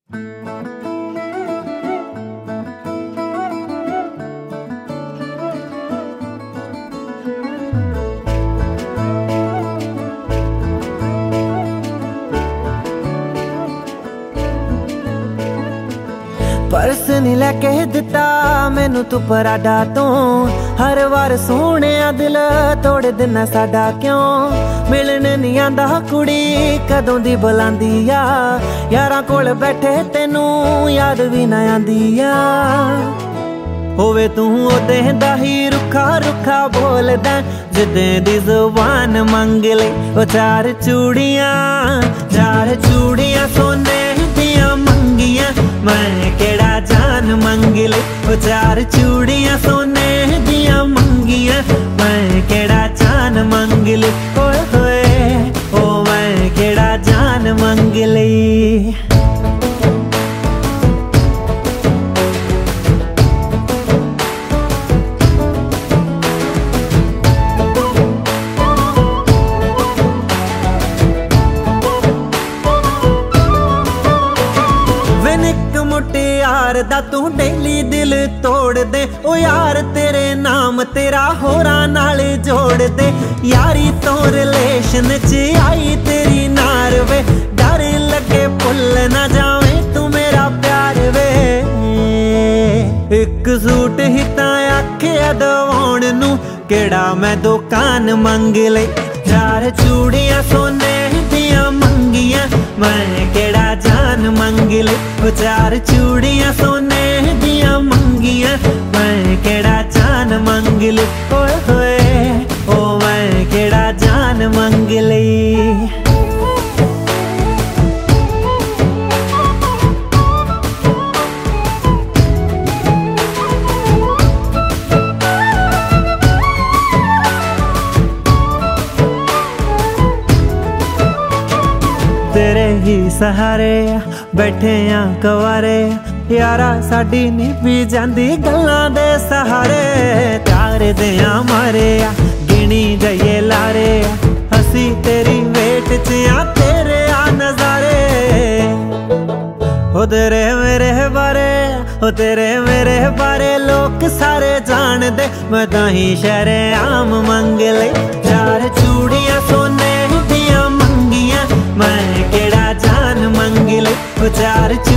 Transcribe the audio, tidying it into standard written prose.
परस नहीं लैके दिता मैनू तू पराडा तो हर वार सोने दिल तोड़ देना साडा क्यों मिलन नहीं आंदा कुड़ी कदों दी बुलांदी आ यारां कोल बैठे तेनू याद भी ना आंदी आ होवे तू ओदे दा ही रुखा रुखा बोलदा जिदे दी जुबान मंग ले ओ चार चूड़ियां सोने दियां मंगियां मैं केड़ा जान मंग ले ओ चार चूड़ियां सोने दियां मंगियां मैं केड़ा जान मंग ले ओए होए ओ मैं केड़ा जान मंग ले। मुटियार दा तू डेली दिल तोड़ दे ओ यार तेरे नाम तेरा होरां नाल जोड़ दे यारी तो रिलेशन च आई तेरी नार वे डर लगे भुल ना जावे तू मेरा प्यार वे एक सूट ही तां आखिया दवाउण नू केड़ा मैं दुकान मंग ले चार चूड़ियां सोने दियां मंगियां मैं केड़ा जान मंग ले ओ चार चूड़ियां सोने दियां मंगियां मैं केड़ा जान मंग ले ओए होए ओ मैं केड़ा जान मंग ले। तेरे ही सहारे बैठे आ कवारे यारा साडी नी भी जांदी गल्लां दे सहारे प्यार दे मारे गिनी जाइए लारे हसी तेरी वेट च तेरे नजारे ओ तेरे मेरे बारे ओ तेरे मेरे बारे लोग सारे जान दे मैं ताही शहरे आम मंग ले चार चूड़ियां सोने दियां मंगियां मैं केड़ा जान मंग ले ओ चार